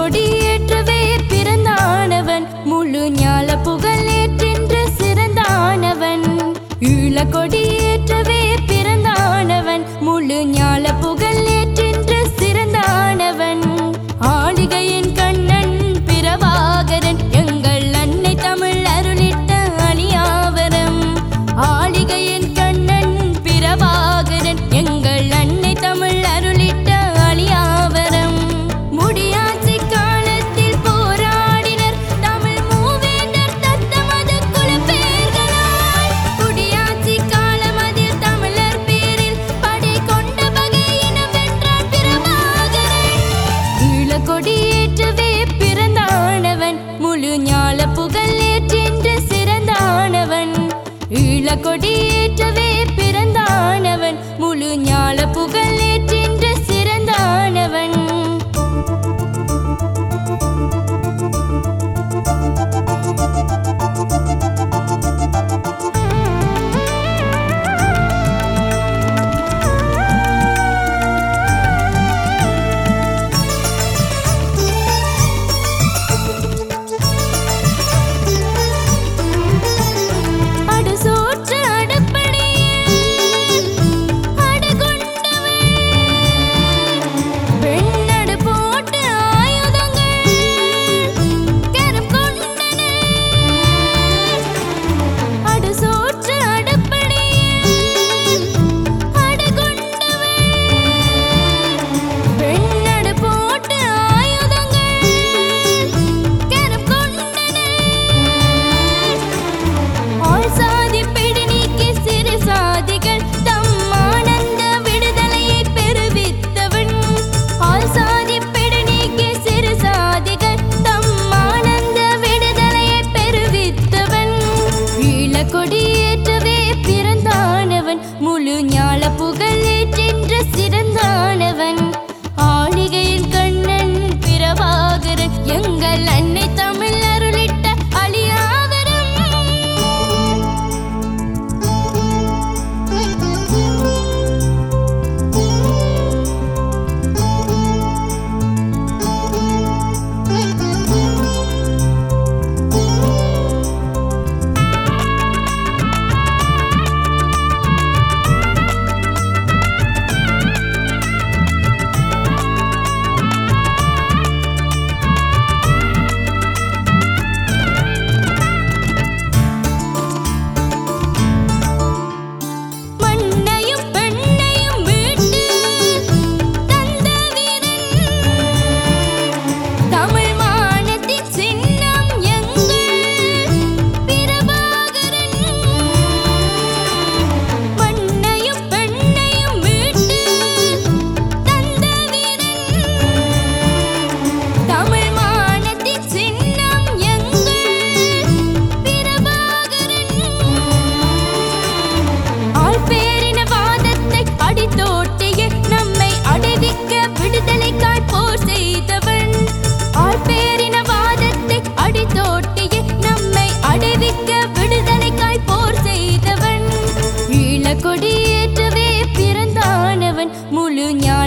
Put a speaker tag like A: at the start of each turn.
A: கொடியேற்றவே பிறந்தானவன் முழு ஞால புகழேற்றென்று சிறந்தானவன். ஈழக்கொடியேற்றவே பிறந்தானவன் முழு ஞால புகழேற்றென்று சிறந்தானவன். ஆளிகையின் கண்ணன் பிரபாகரன் எங்கள் அன்னை தமிழ் அருளிட்ட அணியாவரம். ஆளிகையின் கண்ணன் பிரபாகரன் எங்கள் அன்னை தமிழ் அருளிட்ட அணியாவரம். முடியாட்சி காலத்தில் போராடினர் தமிழ் மூவேந்தர் தத்தமது குலப்பெயர்களால். குடியாட்சி காலமதில் தமிழர் பேரில் படை கொண்ட பகையினம் வென்றான் பிரபாகரன். ஈழக்கொடியேற்றவே பிறந்தானவன் முழு ஞால புகழேற்றென்று சிறந்தானவன். ஈழக்கொடியேற்றவே பிறந்தானவன் முழு ஞால புகழேற்றென்று சிறந்தானவன். அடுசோற்று அடுப்படியில் அடுகொண்டவன். பெண்ணடு போட்டு ஆயுதங்கள் கரம் கொண்டனர். அடுசோற்று அடுப்படியில் அடுகொண்டவன். பெண்ணடு போட்டு ஆயுதங்கள் கரம் கொண்டனர். ஆள் சாதி பிடி நீக்கி சிறு சாதிகள் தம் ஆனந்த விடுதலையை பெறுவித்தவன். ஆள் சாதி பிடி நீக்கி சிறு சாதிகள் தம் ஆனந்த விடுதலையை பெறுவித்தவன். ஈழக்கொடியேற்றவே பிறந்தானவன் முழு ஞால புகழேற்றென்று சிறந்தானவன். ஆளிகையின் கண்ணன் பிரபாகரன் எங்கள் அன்னை தமிழ் அருளிட்ட அழியாவரம். மண்ணையும் பெண்ணையும் மீட்டு தந்த வீரன். தமிழ் மானத்தின் சின்னம் எங்கள் பிரபாகரன். மண்ணையும் பெண்ணையும் மீட்டு தந்த வீரன். தமிழ் மானத்தின் சின்னம் எங்கள் பிரபாகரன். ஆள் பேரின வாதத்தை அடித்தோட்டிய நம்மை அடைவிக்க விடுதலைக்காய் போர் செய்தவன். ஆள் பேரின வாதத்தை அடித்தோட்டிய நம்மை அடைவிக்க விடுதலைக்காய் போர் செய்தவன். ஈழக்கொடியேற்றவே பிறந்தானவன் முழு ஞான